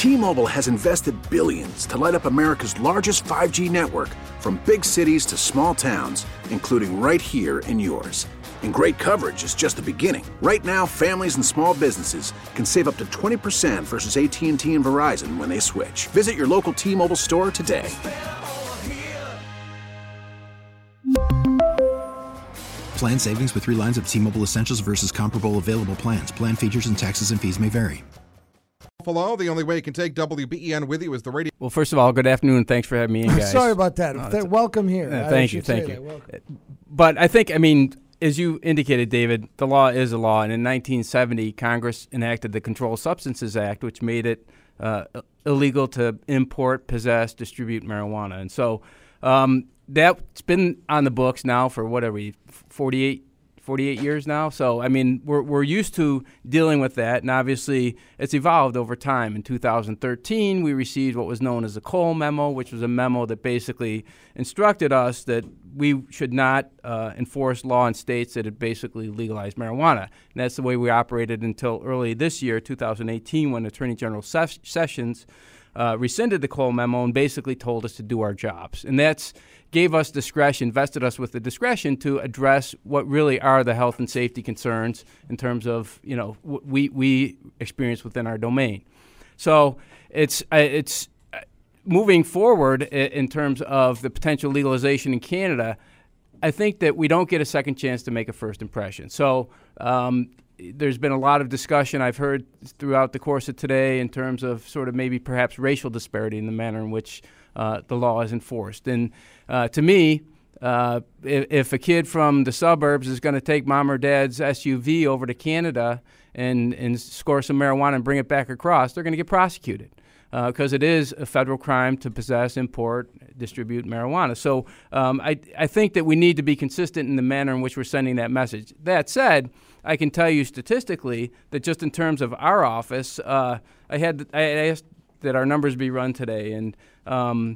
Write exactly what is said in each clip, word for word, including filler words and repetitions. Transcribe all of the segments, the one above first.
T-Mobile has invested billions to light up America's largest five G network, from big cities to small towns, including right here in yours. And great coverage is just the beginning. Right now, families and small businesses can save up to twenty percent versus A T and T and Verizon when they switch. Visit your local T-Mobile store today. Plan savings with three lines of T-Mobile Essentials versus comparable available plans. Plan features and taxes and fees may vary. Buffalo, the only way you can take W B E N with you is the radio. Well, first of all, good afternoon. Thanks for having me in, guys. Sorry about that. Oh, Th- welcome here. Uh, I thank you, should thank say you. that. Welcome. But I think, I mean, as you indicated, David, the law is a law. And in nineteen seventy, Congress enacted the Controlled Substances Act, which made it uh, illegal to import, possess, distribute marijuana. And so um, that's been on the books now for, what are we, forty-eight forty-eight years now. So, I mean, we're we're used to dealing with that, and obviously it's evolved over time. In two thousand thirteen, we received what was known as the Cole Memo, which was a memo that basically instructed us that we should not uh, enforce law in states that had basically legalized marijuana. And that's the way we operated until early this year, two thousand eighteen, when Attorney General Ses- Sessions uh, rescinded the Cole Memo and basically told us to do our jobs. And that's gave us discretion, vested us with the discretion to address what really are the health and safety concerns in terms of, you know, what we we experience within our domain. So it's uh, it's uh, moving forward in terms of the potential legalization in Canada. I think that we don't get a second chance to make a first impression. So um, there's been a lot of discussion I've heard throughout the course of today in terms of sort of maybe perhaps racial disparity in the manner in which uh, the law is enforced. And uh, to me, uh, if, if a kid from the suburbs is going to take mom or dad's S U V over to Canada and, and score some marijuana and bring it back across, they're going to get prosecuted because uh, it is a federal crime to possess, import, distribute marijuana. So um, I, I think that we need to be consistent in the manner in which we're sending that message. That said, I can tell you statistically that just in terms of our office, uh, I had I asked that our numbers be run today, and um,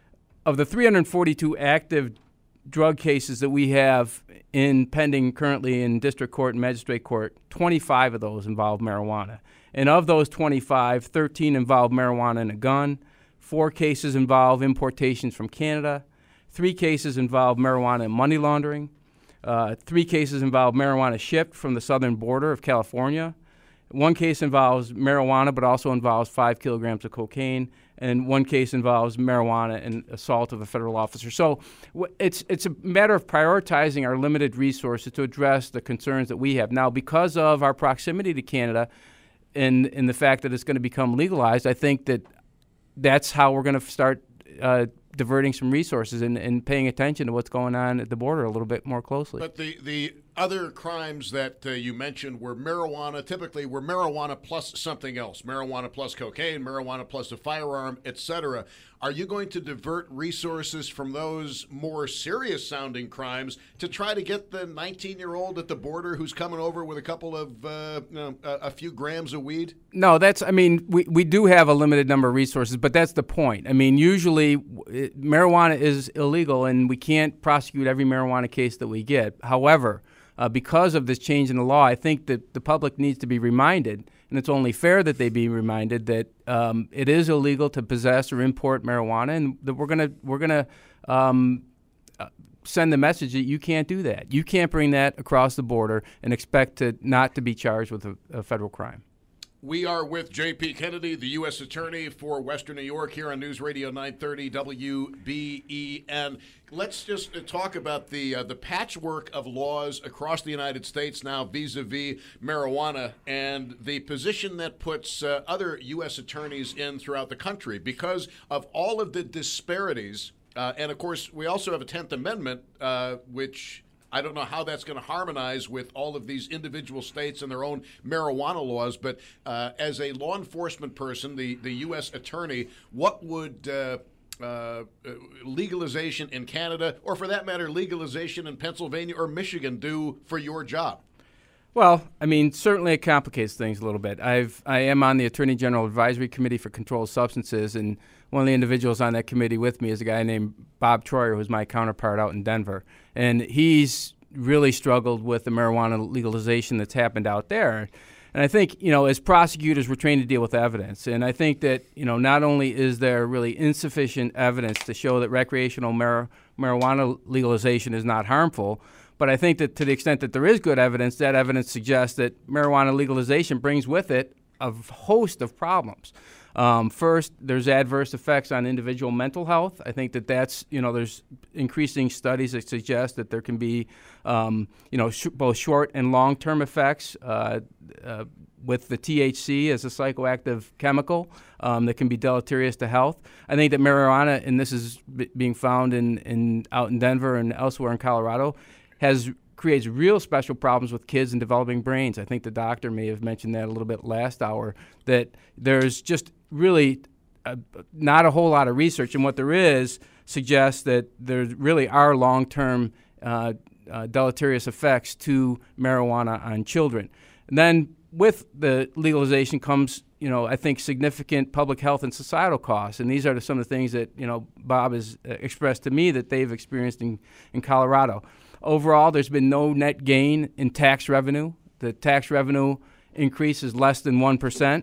of the three hundred forty-two active drug cases that we have in pending currently in district court and magistrate court, twenty-five of those involve marijuana. And of those twenty-five, thirteen involve marijuana and a gun, four cases involve importations from Canada, three cases involve marijuana and money laundering, uh, three cases involve marijuana shipped from the southern border of California, one case involves marijuana but also involves five kilograms of cocaine, and one case involves marijuana and assault of a federal officer. So it's it's a matter of prioritizing our limited resources to address the concerns that we have. Now, because of our proximity to Canada and, and the fact that it's going to become legalized, I think that that's how we're going to start uh, diverting some resources and, and paying attention to what's going on at the border a little bit more closely. But the, the other crimes that uh, you mentioned were marijuana, typically were marijuana plus something else, marijuana plus cocaine, marijuana plus a firearm, et cetera. Are you going to divert resources from those more serious-sounding crimes to try to get the nineteen-year-old at the border who's coming over with a couple of, uh, you know, a, a few grams of weed? No, that's, I mean, we, we do have a limited number of resources, but that's the point. I mean, usually it, marijuana is illegal, and we can't prosecute every marijuana case that we get. However, uh, because of this change in the law, I think that the public needs to be reminded, and it's only fair that they be reminded that um, it is illegal to possess or import marijuana, and that we're gonna we're gonna um, uh, send the message that you can't do that. You can't bring that across the border and expect to not to be charged with a, a federal crime. We are with J P Kennedy, the U S Attorney for Western New York, here on News Radio nine thirty W B E N. Let's just talk about the uh, the patchwork of laws across the United States now vis-a-vis marijuana and the position that puts uh, other U S attorneys in throughout the country because of all of the disparities. Uh, and, of course, we also have a tenth Amendment, uh, which I don't know how that's going to harmonize with all of these individual states and their own marijuana laws. But uh, as a law enforcement person, the, the U S attorney, what would uh, uh, legalization in Canada, or for that matter, legalization in Pennsylvania or Michigan do for your job? Well, I mean, certainly it complicates things a little bit. I've I am on the Attorney General Advisory Committee for Controlled Substances, and one of the individuals on that committee with me is a guy named Bob Troyer, who's my counterpart out in Denver. And he's really struggled with the marijuana legalization that's happened out there. And I think, you know, as prosecutors, we're trained to deal with evidence. And I think that, you know, not only is there really insufficient evidence to show that recreational mar- marijuana legalization is not harmful, but I think that to the extent that there is good evidence, that evidence suggests that marijuana legalization brings with it a host of problems. Um, first, there's adverse effects on individual mental health. I think that that's, you know, there's increasing studies that suggest that there can be, um, you know, sh- both short and long-term effects uh, uh, with the T H C as a psychoactive chemical um, that can be deleterious to health. I think that marijuana, and this is b- being found in, in out in Denver and elsewhere in Colorado, has creates real special problems with kids and developing brains. I think the doctor may have mentioned that a little bit last hour, that there's just really a, not a whole lot of research, and what there is suggests that there really are long-term uh, uh, deleterious effects to marijuana on children. And then with the legalization comes, you know, I think significant public health and societal costs, and these are some of the things that, you know, Bob has expressed to me that they've experienced in, in Colorado. Overall, there's been no net gain in tax revenue. The tax revenue increase is less than one percent.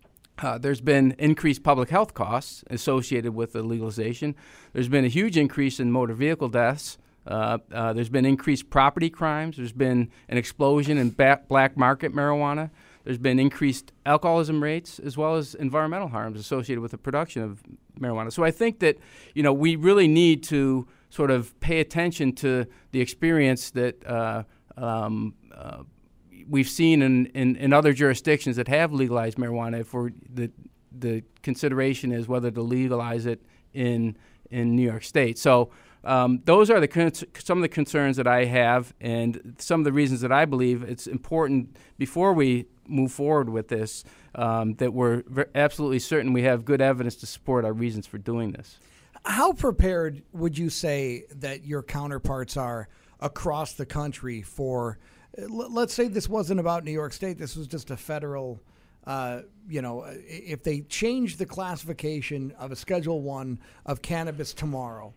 Uh, there's been increased public health costs associated with the legalization. There's been a huge increase in motor vehicle deaths. Uh, uh, there's been increased property crimes. There's been an explosion in ba- black market marijuana. There's been increased alcoholism rates as well as environmental harms associated with the production of marijuana. So I think that, you know, we really need to sort of pay attention to the experience that uh, um, uh, we've seen in, in, in other jurisdictions that have legalized marijuana. If we're, the the consideration is whether to legalize it in in New York State. So um, those are the con- some of the concerns that I have, and some of the reasons that I believe it's important before we move forward with this um, that we're ver- absolutely certain we have good evidence to support our reasons for doing this. How prepared would you say that your counterparts are across the country for, let's say this wasn't about New York State, this was just a federal, uh, you know, if they change the classification of a Schedule One of cannabis tomorrow,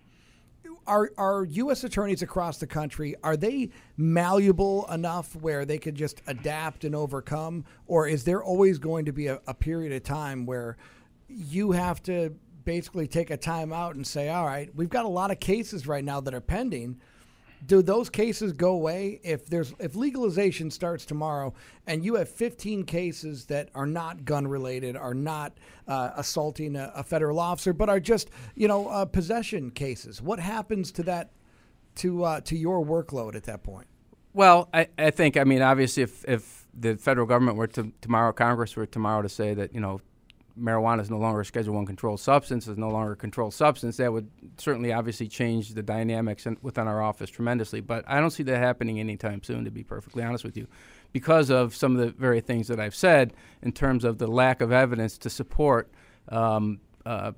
are are U S attorneys across the country, are they malleable enough where they could just adapt and overcome, or is there always going to be a, a period of time where you have to basically take a time out and say, all right, we've got a lot of cases right now that are pending. Do those cases go away if there's if legalization starts tomorrow and you have fifteen cases that are not gun related, are not uh, assaulting a, a federal officer, but are just, you know, uh, possession cases? What happens to that to uh, to your workload at that point? Well, I, I think I mean obviously if if the federal government were to tomorrow, Congress were tomorrow to say that, you know, marijuana is no longer a Schedule One controlled substance, is no longer a controlled substance, that would certainly obviously change the dynamics in, within our office tremendously. But I don't see that happening anytime soon, to be perfectly honest with you, because of some of the very things that I've said in terms of the lack of evidence to support um, uh,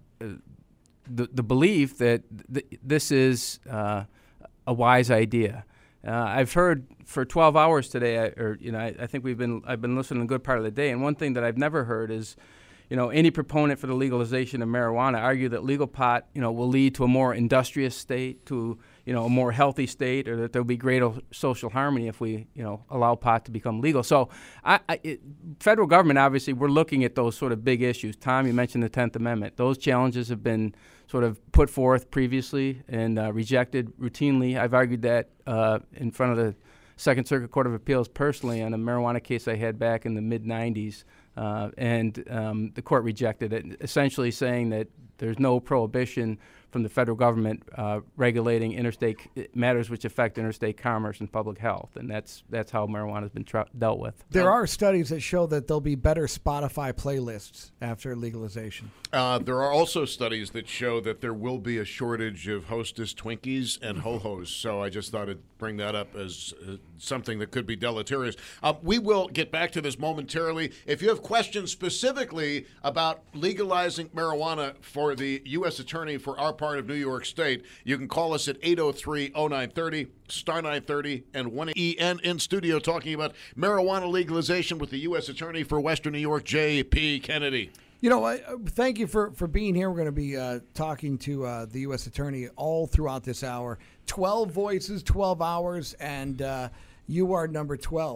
the, the belief that th- this is uh, a wise idea. Uh, I've heard for twelve hours today, I, or you know, I, I think we've been I've been listening a good part of the day, and one thing that I've never heard is, you know, any proponent for the legalization of marijuana argue that legal pot, you know, will lead to a more industrious state, to, you know, a more healthy state, or that there'll be greater social harmony if we, you know, allow pot to become legal. So, I, I, it, federal government, obviously, we're looking at those sort of big issues. Tom, you mentioned the tenth Amendment. Those challenges have been sort of put forth previously and uh, rejected routinely. I've argued that uh, in front of the Second Circuit Court of Appeals personally on a marijuana case I had back in the mid nineties. Uh, and um, the court rejected it, essentially saying that there's no prohibition from the federal government uh, regulating interstate matters which affect interstate commerce and public health, and that's that's how marijuana has been tra- dealt with. There are studies that show that there'll be better Spotify playlists after legalization. Uh, there are also studies that show that there will be a shortage of Hostess Twinkies and Ho-Hos, so I just thought I'd bring that up as uh, something that could be deleterious. Uh, we will get back to this momentarily. If you have questions specifically about legalizing marijuana for the U S attorney for our part of New York State, you can call us at eight oh three oh nine thirty, star nine thirty, and one E N in studio talking about marijuana legalization with the U S attorney for Western New York, J P Kennedy. You know, I, thank you for, for being here. We're going to be uh, talking to uh, the U S attorney all throughout this hour. twelve voices, twelve hours, and uh, you are number twelve.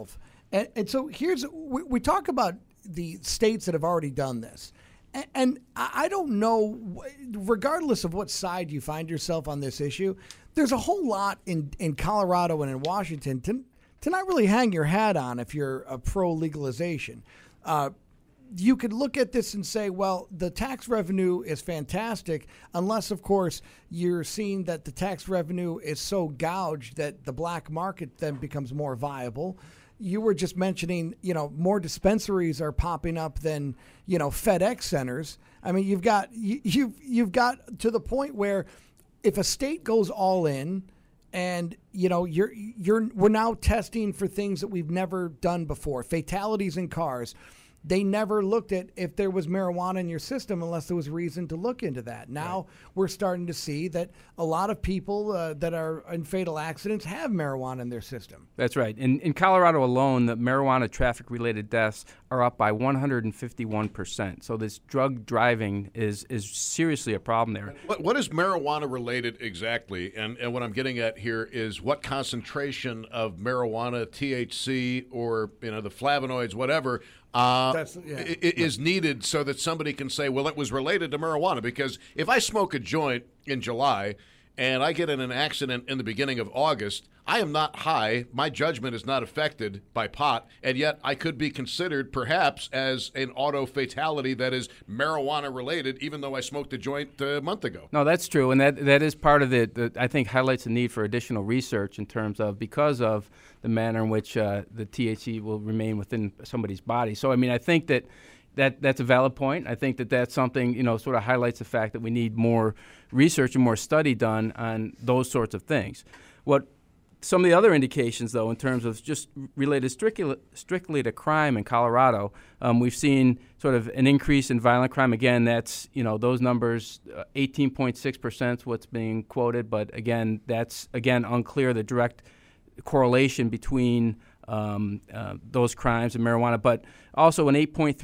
And, and so here's, we, we talk about the states that have already done this. And, and I don't know, regardless of what side you find yourself on this issue, there's a whole lot in, in Colorado and in Washington to, to not really hang your hat on if you're a pro-legalization. Uh, you could look at this and say, well, the tax revenue is fantastic, unless, of course, you're seeing that the tax revenue is so gouged that the black market then becomes more viable. You were just mentioning, you know, more dispensaries are popping up than, you know, FedEx centers. I mean, you've got you, you've you've got to the point where if a state goes all in, and you know, you're you're we're now testing for things that we've never done before, fatalities in cars. They never looked at if there was marijuana in your system unless there was reason to look into that. Now right. we're starting to see that a lot of people uh, that are in fatal accidents have marijuana in their system. That's right. In, in Colorado alone, the marijuana traffic-related deaths are up by one hundred fifty-one percent. So this drug driving is is seriously a problem there. What, what is marijuana related exactly? And, and what I'm getting at here is what concentration of marijuana, T H C, or you know the flavonoids, whatever, Uh, That's, yeah. is needed so that somebody can say, well, it was related to marijuana. Because if I smoke a joint in July and I get in an accident in the beginning of August, I am not high. My judgment is not affected by pot, and yet I could be considered perhaps as an auto fatality that is marijuana related, even though I smoked a joint a month ago. No, that's true, and that that is part of it. That I think highlights the need for additional research in terms of because of the manner in which uh, the T H C will remain within somebody's body. So, I mean, I think that. That that's a valid point. I think that that's something, you know, sort of highlights the fact that we need more research and more study done on those sorts of things. What some of the other indications, though, in terms of just related strictly, strictly to crime in Colorado, um, we've seen sort of an increase in violent crime. Again, that's, you know, those numbers, uh, eighteen point six percent is what's being quoted. But, again, that's, again, unclear, the direct correlation between Um, uh, those crimes and marijuana, but also an eight point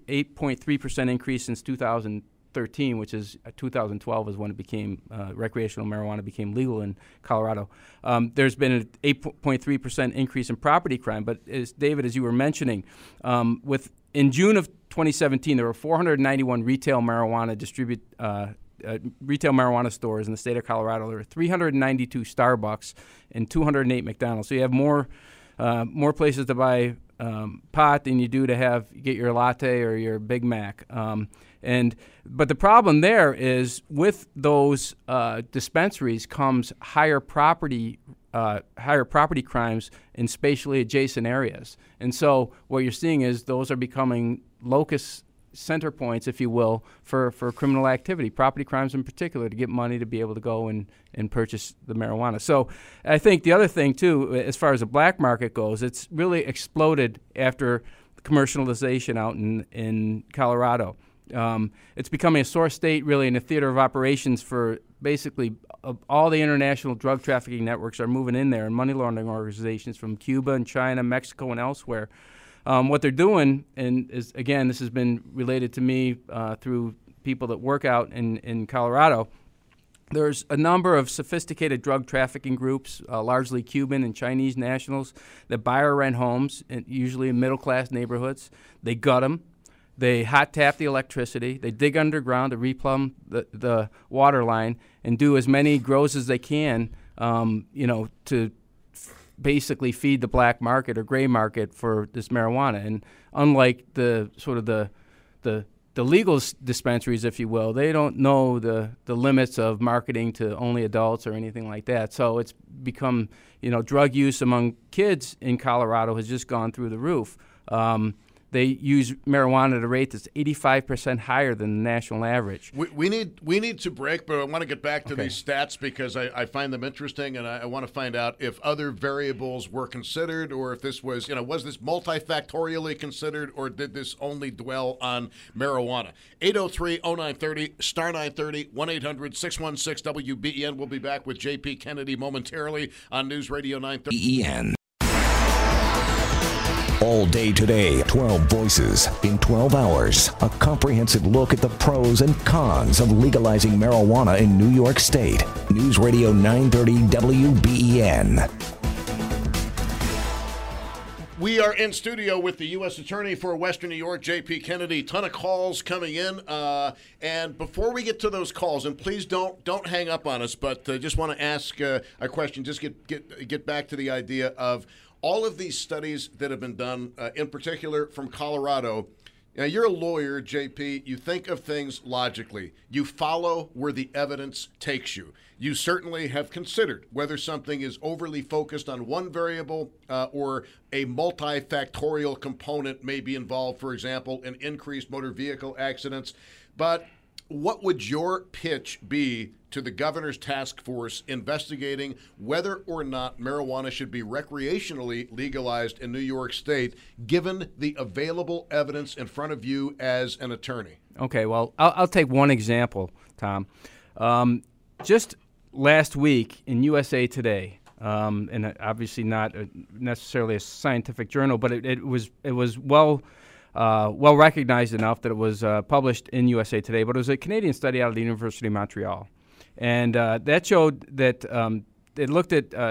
three percent increase since two thousand thirteen, which is uh, two thousand twelve is when it became uh, recreational marijuana became legal in Colorado. Um, there's been an eight point three percent increase in property crime, but as David, as you were mentioning, um, with in June of twenty seventeen, there were four hundred ninety-one retail marijuana distribute uh, Uh, retail marijuana stores in the state of Colorado. There are three hundred ninety-two Starbucks and two hundred eight McDonald's. So you have more uh, more places to buy um, pot than you do to have get your latte or your Big Mac. Um, and but the problem there is with those uh, dispensaries comes higher property uh, higher property crimes in spatially adjacent areas. And so what you're seeing is those are becoming locus center points, if you will, for, for criminal activity, property crimes in particular, to get money to be able to go and, and purchase the marijuana. So I think the other thing, too, as far as the black market goes, it's really exploded after commercialization out in, in Colorado. Um, it's becoming a source state, really, in a theater of operations for basically uh, all the international drug trafficking networks are moving in there, and money laundering organizations from Cuba and China, Mexico, and elsewhere. Um, what they're doing, and is again, this has been related to me uh, through people that work out in, in Colorado, there's a number of sophisticated drug trafficking groups, uh, largely Cuban and Chinese nationals, that buy or rent homes, in, usually in middle-class neighborhoods. They gut them. They hot tap the electricity. They dig underground to replumb the, the water line and do as many grows as they can, um, you know, to basically feed the black market or gray market for this marijuana. And unlike the sort of the the the legal dispensaries, if you will, they don't know the the limits of marketing to only adults or anything like that. So it's become, you know, drug use among kids in Colorado has just gone through the roof. Um, They use marijuana at a rate that's eighty-five percent higher than the national average. We, we need we need to break, but I want to get back to okay. these stats because I, I find them interesting, and I, I want to find out if other variables were considered, or if this was, you know, was this multifactorially considered, or did this only dwell on marijuana? eight oh three oh nine thirty, star nine thirty, one eight hundred six one six W B E N. We'll be back with J P Kennedy momentarily on News Radio nine thirty. B E N. All day today, twelve voices in twelve hours. A comprehensive look at the pros and cons of legalizing marijuana in New York State. News Radio nine thirty W B E N. We are in studio with the U S Attorney for Western New York, J P Kennedy. Ton of calls coming in, uh, and before we get to those calls, and please don't don't hang up on us, but uh, just want to ask uh, a question. Just get get get back to the idea of all of these studies that have been done, uh, in particular from Colorado. Now, you're a lawyer, J P. You think of things logically. You follow where the evidence takes you. You certainly have considered whether something is overly focused on one variable uh, or a multifactorial component may be involved, for example, in increased motor vehicle accidents. But what would your pitch be to the governor's task force investigating whether or not marijuana should be recreationally legalized in New York State, given the available evidence in front of you as an attorney? Okay, well, I'll, I'll take one example, Tom. Um, just last week in U S A Today, um, and obviously not a, necessarily a scientific journal, but it, it was it was well uh, well recognized enough that it was uh, published in U S A Today. But it was a Canadian study out of the University of Montreal, and uh, that showed that um, it looked at uh,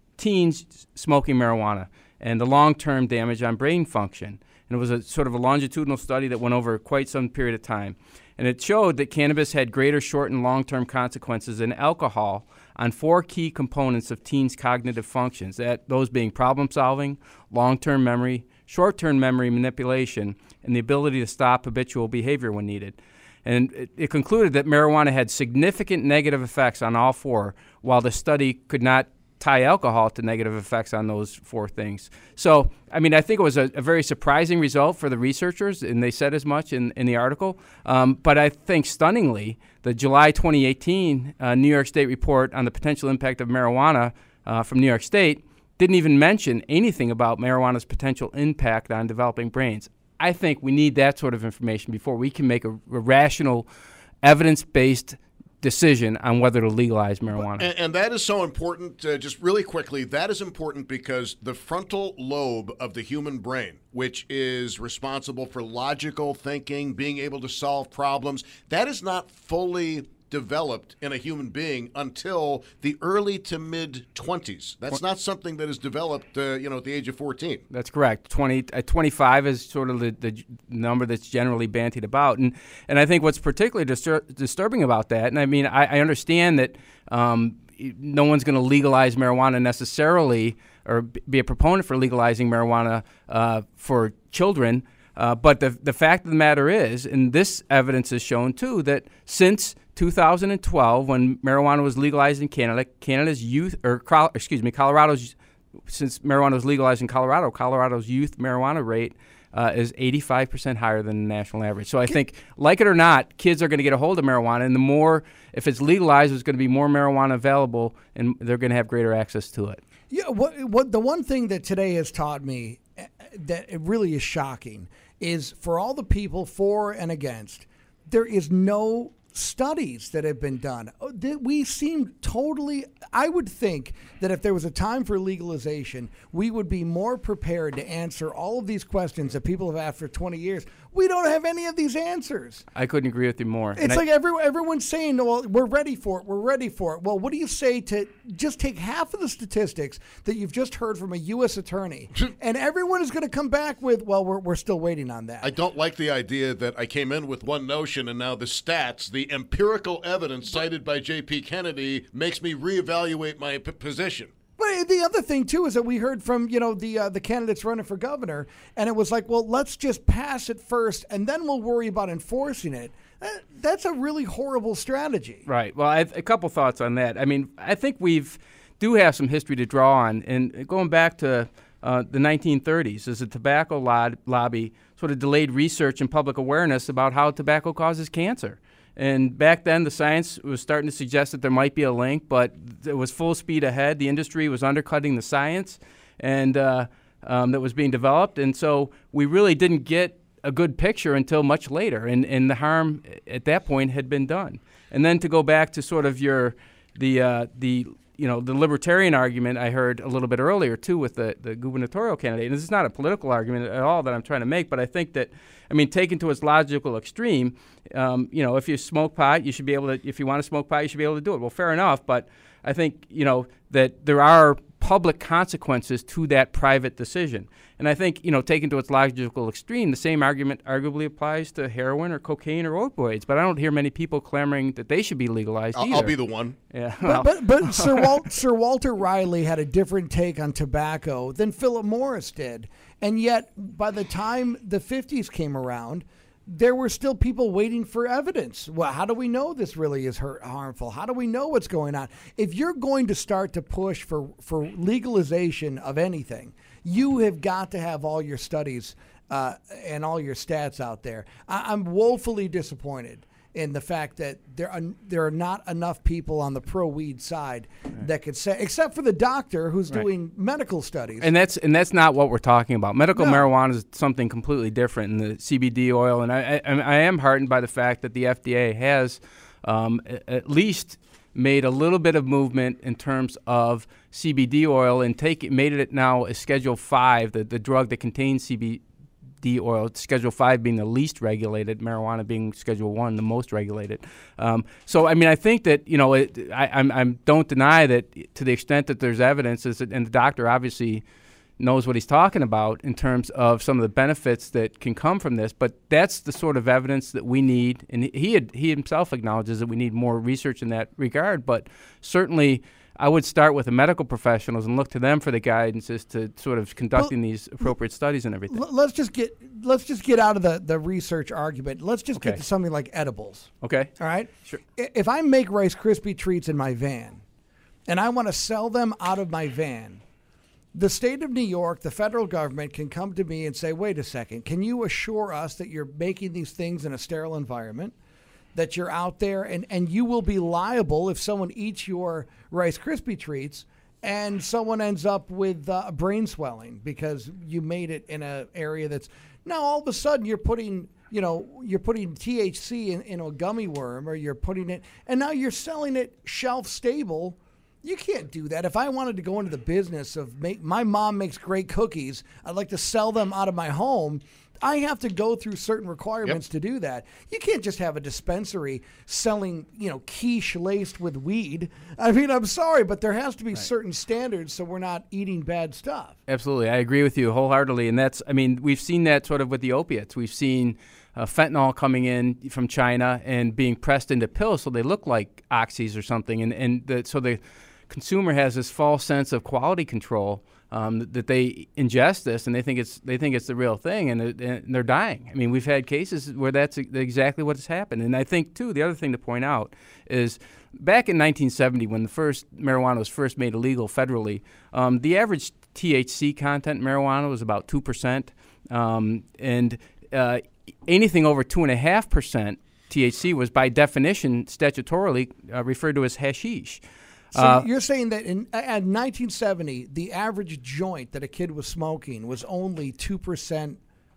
teens smoking marijuana and the long-term damage on brain function. And it was a sort of a longitudinal study that went over quite some period of time. And it showed that cannabis had greater short and long-term consequences than alcohol on four key components of teens' cognitive functions, that those being problem-solving, long-term memory, short-term memory manipulation, and the ability to stop habitual behavior when needed. And it, it concluded that marijuana had significant negative effects on all four, while the study could not tie alcohol to negative effects on those four things. So, I mean, I think it was a, a very surprising result for the researchers, and they said as much in, in the article. Um, but I think stunningly, the July twenty eighteen uh, New York State report on the potential impact of marijuana uh, from New York State didn't even mention anything about marijuana's potential impact on developing brains. I think we need that sort of information before we can make a, a rational, evidence-based decision on whether to legalize marijuana. And, and that is so important, uh, just really quickly, that is important because the frontal lobe of the human brain, which is responsible for logical thinking, being able to solve problems, that is not fully developed in a human being until the early to mid twenties. That's not something that is developed, uh, you know, at the age of fourteen. That's correct. twenty, uh, twenty-five is sort of the, the number that's generally bantied about, and and I think what's particularly distur- disturbing about that, and I mean, I, I understand that um, no one's going to legalize marijuana necessarily, or be a proponent for legalizing marijuana uh, for children. Uh, but the the fact of the matter is, and this evidence has shown too, that since two thousand twelve, when marijuana was legalized in Canada, Canada's youth, or excuse me, Colorado's, since marijuana was legalized in Colorado, Colorado's youth marijuana rate uh, is eighty-five percent higher than the national average. So I think, like it or not, kids are going to get a hold of marijuana, and the more, if it's legalized, there's going to be more marijuana available, and they're going to have greater access to it. Yeah, what, what the one thing that today has taught me that it really is shocking is for all the people for and against, there is no studies that have been done. We seem totally, I would think that if there was a time for legalization, we would be more prepared to answer all of these questions that people have asked for twenty years. We don't have any of these answers. I couldn't agree with you more. It's and like I, everyone, everyone's saying, well, we're ready for it, we're ready for it. Well, what do you say to just take half of the statistics that you've just heard from a U S attorney, and everyone is going to come back with, well, we're, we're still waiting on that. I don't like the idea that I came in with one notion and now the stats, the empirical evidence cited by J P Kennedy makes me reevaluate my p- position. But the other thing, too, is that we heard from, you know, the uh, the candidates running for governor, and it was like, well, let's just pass it first, and then we'll worry about enforcing it. That, that's a really horrible strategy. Right. Well, I have a couple thoughts on that. I mean, I think we've do have some history to draw on, and going back to uh, the nineteen thirties, as the tobacco lob- lobby sort of delayed research and public awareness about how tobacco causes cancer. And back then, the science was starting to suggest that there might be a link, but it was full speed ahead. The industry was undercutting the science and uh, um, that was being developed. And so we really didn't get a good picture until much later. And, and the harm at that point had been done. And then to go back to sort of your the uh, the you know the libertarian argument I heard a little bit earlier too with the, the gubernatorial candidate. And this is not a political argument at all that I'm trying to make, but I think that I mean, taken to its logical extreme, um, you know, if you smoke pot, you should be able to, if you want to smoke pot, you should be able to do it. Well, fair enough, but I think, you know, that there are public consequences to that private decision. And I think, you know, taken to its logical extreme, the same argument arguably applies to heroin or cocaine or opioids. But I don't hear many people clamoring that they should be legalized I'll, either. I'll be the one. Yeah. But, but, but Sir, Wal- Sir Walter Riley had a different take on tobacco than Philip Morris did. And yet, by the time the fifties came around, there were still people waiting for evidence. Well, how do we know this really is hurt, harmful? How do we know what's going on? If you're going to start to push for, for legalization of anything, you have got to have all your studies uh, and all your stats out there. I, I'm woefully disappointed in the fact that there are there are not enough people on the pro-weed side right. that could say, except for the doctor who's right. doing medical studies. And that's and that's not what we're talking about. Medical no. marijuana is something completely different, in the C B D oil. And I, I, I am heartened by the fact that the F D A has um, at least made a little bit of movement in terms of C B D oil and take it, made it now a Schedule five, the, the drug that contains C B D oil, Schedule five being the least regulated, marijuana being Schedule one, the most regulated. Um, so, I mean, I think that, you know, it, I I'm, I'm don't deny that to the extent that there's evidence, is that, and the doctor obviously knows what he's talking about in terms of some of the benefits that can come from this, but that's the sort of evidence that we need, and he had, he himself acknowledges that we need more research in that regard, but certainly I would start with the medical professionals and look to them for the guidance as to sort of conducting well, these appropriate studies and everything. Let's just get let's just get out of the, the research argument. Let's just okay. get to something like edibles. Okay. All right? Sure. If I make Rice Krispie treats in my van and I want to sell them out of my van, the state of New York, the federal government can come to me and say, wait a second, can you assure us that you're making these things in a sterile environment, that you're out there, and, and you will be liable if someone eats your Rice Krispie treats and someone ends up with uh, brain swelling because you made it in an area that's now all of a sudden you're putting, you know, you're putting T H C in, in a gummy worm, or you're putting it, and now you're selling it shelf stable. You can't do that. If I wanted to go into the business of make, my mom makes great cookies, I'd like to sell them out of my home. I have to go through certain requirements yep. to do that. You can't just have a dispensary selling, you know, quiche laced with weed. I mean, I'm sorry, but there has to be right. certain standards so we're not eating bad stuff. Absolutely. I agree with you wholeheartedly. And that's, I mean, we've seen that sort of with the opiates. We've seen uh, fentanyl coming in from China and being pressed into pills so they look like oxys or something. And, and the, so the consumer has this false sense of quality control. Um, that, that they ingest this and they think it's they think it's the real thing, and, it, and they're dying. I mean, we've had cases where that's exactly what has happened. And I think, too, the other thing to point out is back in nineteen seventy, when the first marijuana was first made illegal federally, um, the average T H C content in marijuana was about two percent. Um, and uh, anything over two point five percent T H C was, by definition, statutorily uh, referred to as hashish. So uh, you're saying that in at nineteen seventy, the average joint that a kid was smoking was only two percent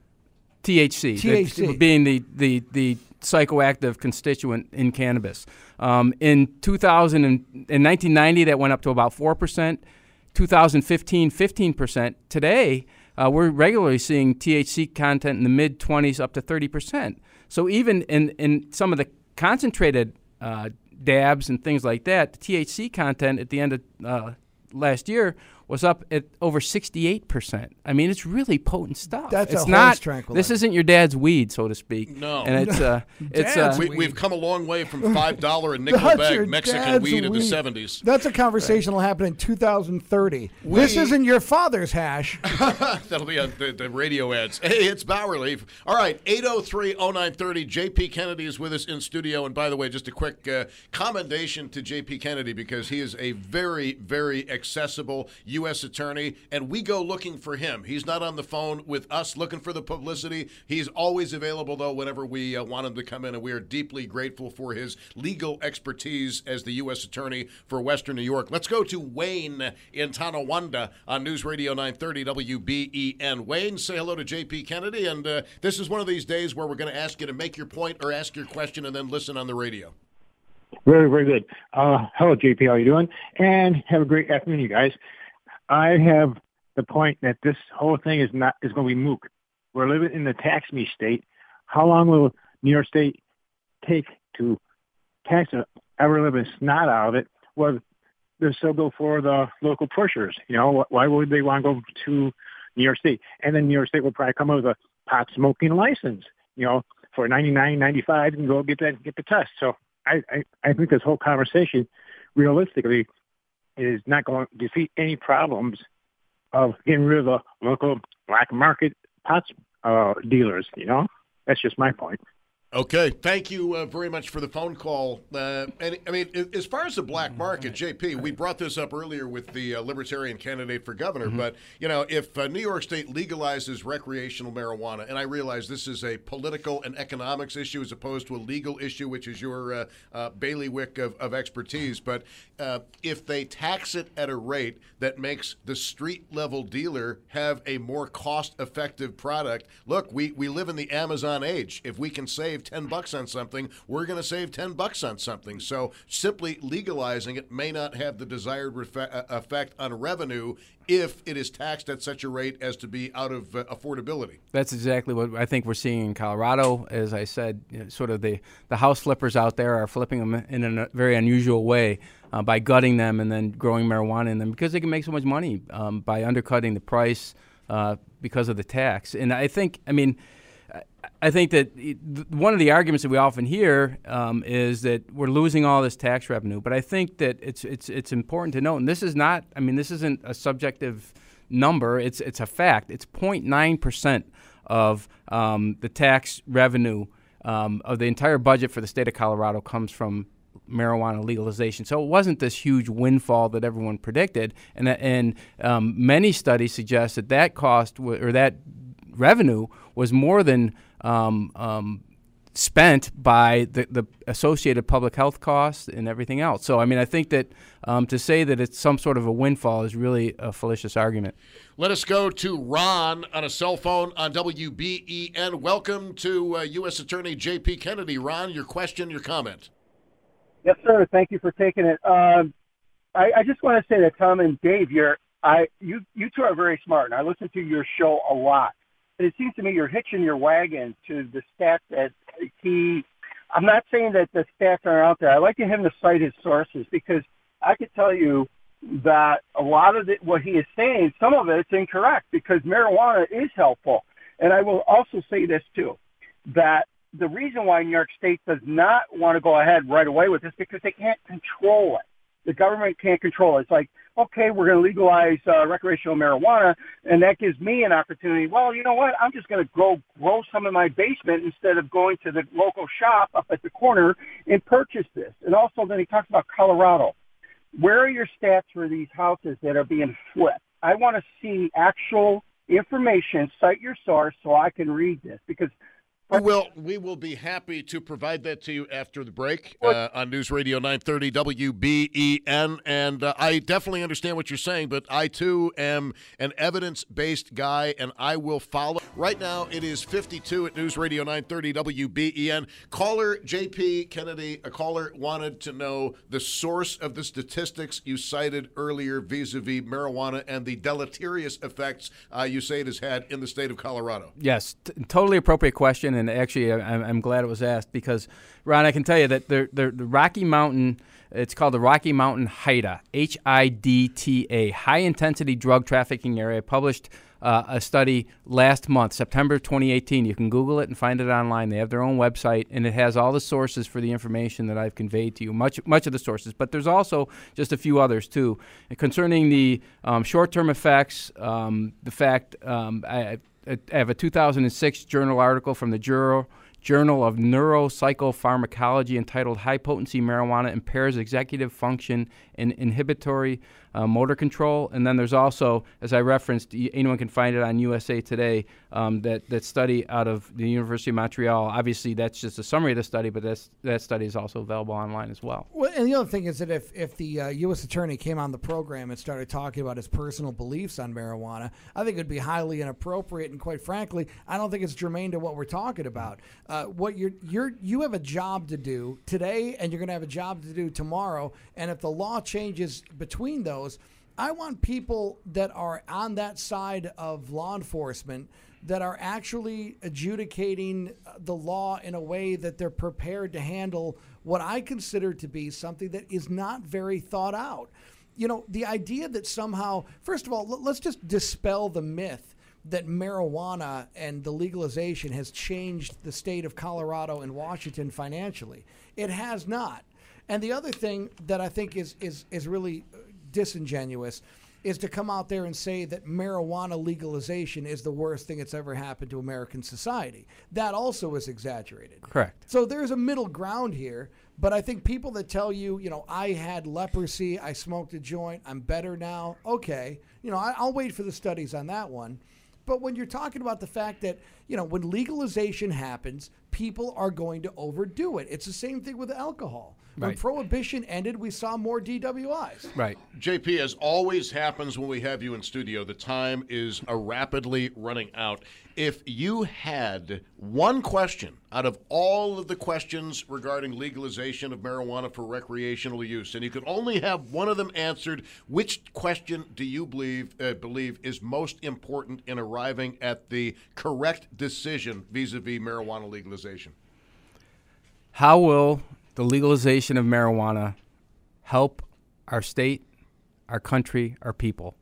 T H C, T H C. The, being the, the, the psychoactive constituent in cannabis. Um, in two thousand and, in nineteen ninety, that went up to about four percent. two thousand fifteen, fifteen percent. Today, uh, we're regularly seeing T H C content in the mid twenties up to thirty percent. So even in, in some of the concentrated uh, dabs and things like that, the T H C content at the end of uh, last year was up at over sixty-eight percent. I mean, it's really potent stuff. That's it's a not. tranquilizer. This isn't your dad's weed, so to speak. No, and it's uh, it's uh, we, we've come a long way from five dollar and nickel bag Mexican weed, weed in the seventies. That's a conversation right. will happen in two thousand thirty. We, this isn't your father's hash. That'll be on the, the radio ads. Hey, it's Bowerly. All right, eight oh three oh nine thirty. J P Kennedy is with us in studio. And by the way, just a quick uh, commendation to J P Kennedy, because he is a very, very accessible U S attorney. And we go looking for him. He's not on the phone with us looking for the publicity. He's always available, though, whenever we uh, want him to come in, and we are deeply grateful for his legal expertise as the U S attorney for Western New York. Let's go to Wayne in Tonawanda on News Radio nine thirty W B E N. Wayne, say hello to J P Kennedy, and uh, this is one of these days where we're going to ask you to make your point or ask your question and then listen on the radio. Very, very good. Uh, hello, J P. How are you doing? And have a great afternoon, you guys. I have the point that this whole thing is not is going to be moot. We're living in the tax me state how long will New York State take to tax the ever-living snot out of it? Well, they'll still go for the local pushers. You know, why would they want to go to New York State? And then New York State will probably come up with a pot smoking license, you know, for ninety-nine ninety-five, and go get that, get the test. So I, I, I think this whole conversation, realistically, is not going to defeat any problems of getting rid of the local black market pot uh, dealers. You know, that's just my point. Okay, thank you uh, very much for the phone call. Uh, and I mean, as far as the black market, J P, we brought this up earlier with the uh, Libertarian candidate for governor. Mm-hmm. But you know, if uh, New York State legalizes recreational marijuana, and I realize this is a political and economics issue as opposed to a legal issue, which is your uh, uh, bailiwick of, of expertise. But uh, if they tax it at a rate that makes the street level dealer have a more cost-effective product, look, we we live in the Amazon age. If we can save ten bucks on something, we're going to save ten bucks on something. So simply legalizing it may not have the desired refe- effect on revenue if it is taxed at such a rate as to be out of uh, affordability. That's exactly what I think we're seeing in Colorado. As I said, you know, sort of the, the house flippers out there are flipping them in a very unusual way uh, by gutting them and then growing marijuana in them because they can make so much money um, by undercutting the price uh, because of the tax. And I think, I mean, I think that one of the arguments that we often hear um, is that we're losing all this tax revenue. But I think that it's it's it's important to note, and this is not, I mean, this isn't a subjective number. It's it's a fact. It's zero point nine percent of um, the tax revenue um, of the entire budget for the state of Colorado comes from marijuana legalization. So it wasn't this huge windfall that everyone predicted. And, and um, many studies suggest that that cost w- or that revenue was more than um, um, spent by the, the associated public health costs and everything else. So, I mean, I think that um, to say that it's some sort of a windfall is really a fallacious argument. Let us go to Ron on a cell phone on W B E N. Welcome to uh, U S Attorney J P Kennedy. Ron, your question, your comment. Yes, sir. Thank you for taking it. Um, I, I just want to say that Tom and Dave, you're, I, you, you two are very smart, and I listen to your show a lot. And it seems to me you're hitching your wagon to the stats that he – I'm not saying that the stats aren't out there. I like him to cite his sources because I could tell you that a lot of the, what he is saying, some of it is incorrect because marijuana is helpful. And I will also say this too, that the reason why New York State does not want to go ahead right away with this is because they can't control it. The government can't control it. It's like, okay, we're going to legalize uh, recreational marijuana, and that gives me an opportunity. Well, you know what? I'm just going to grow grow some in my basement instead of going to the local shop up at the corner and purchase this. And also then he talks about Colorado. Where are your stats for these houses that are being flipped? I want to see actual information, cite your source so I can read this because We will, we will be happy to provide that to you after the break uh, on News Radio nine thirty W B E N. And uh, I definitely understand what you're saying, but I, too, am an evidence-based guy, and I will follow. Right now, it is fifty-two at News Radio nine thirty W B E N. Caller J P Kennedy, a caller, wanted to know the source of the statistics you cited earlier vis-a-vis marijuana and the deleterious effects uh, you say it has had in the state of Colorado. Yes, t- totally appropriate question. And actually, I'm, I'm glad it was asked because, Ron, I can tell you that the, the, the Rocky Mountain, it's called the Rocky Mountain HIDTA, H I D T A, high-intensity drug trafficking area, published uh, a study last month, September twenty eighteen. You can Google it and find it online. They have their own website, and it has all the sources for the information that I've conveyed to you, much much of the sources. But there's also just a few others, too. Concerning the um, short-term effects, um, the fact um, I, I have a two thousand six journal article from the Journal, Journal of Neuropsychopharmacology entitled High Potency Marijuana Impairs Executive Function and Inhibitory uh, Motor Control. And then there's also, as I referenced, anyone can find it on U S A Today, um, that, that study out of the University of Montreal. Obviously, that's just a summary of the study, but that's, that study is also available online as well. Well, and the other thing is that if, if the uh, U S attorney came on the program and started talking about his personal beliefs on marijuana, I think it would be highly inappropriate. And quite frankly, I don't think it's germane to what we're talking about. Uh, what you're, you're, you have a job to do today, and you're going to have a job to do tomorrow. And if the law changes between those, I want people that are on that side of law enforcement that are actually adjudicating the law in a way that they're prepared to handle what I consider to be something that is not very thought out. You know, the idea that somehow, first of all, let's just dispel the myth that marijuana and the legalization has changed the state of Colorado and Washington financially. It has not. And the other thing that I think is is is really disingenuous is to come out there and say that marijuana legalization is the worst thing that's ever happened to American society. That also is exaggerated. Correct. So there's a middle ground here, but I think people that tell you, you know, I had leprosy, I smoked a joint, I'm better now, okay. You know, I, I'll wait for the studies on that one. But when you're talking about the fact that, you know, when legalization happens, people are going to overdo it. It's the same thing with alcohol. When Right. Prohibition ended, we saw more D W Is. Right. J P, as always happens when we have you in studio, the time is uh, rapidly running out. If you had one question out of all of the questions regarding legalization of marijuana for recreational use, and you could only have one of them answered, which question do you believe uh, believe is most important in arriving at the correct decision vis-a-vis marijuana legalization? How will the legalization of marijuana help our state, our country, our people?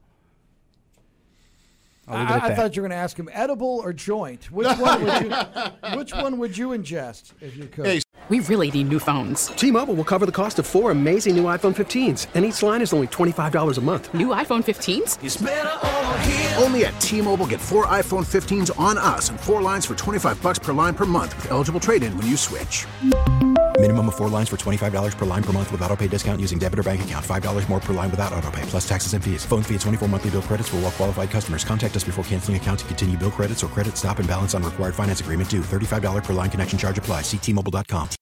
I'll leave it I, at I that. thought you were going to ask him edible or joint. Which one would you? Which one would you ingest if you could? Hey. We really need new phones. T-Mobile will cover the cost of four amazing new iPhone fifteens, and each line is only twenty-five dollars a month. New iPhone fifteens? It's better over here. Only at T-Mobile, get four iPhone fifteens on us and four lines for twenty-five bucks per line per month with eligible trade-in when you switch. Minimum of four lines for twenty-five dollars per line per month with autopay discount using debit or bank account. five dollars more per line without autopay, plus taxes and fees. Phone fee at twenty-four monthly bill credits for well-qualified customers. Contact us before canceling account to continue bill credits or credit stop and balance on required finance agreement due. thirty-five dollars per line connection charge applies. See T Mobile dot com.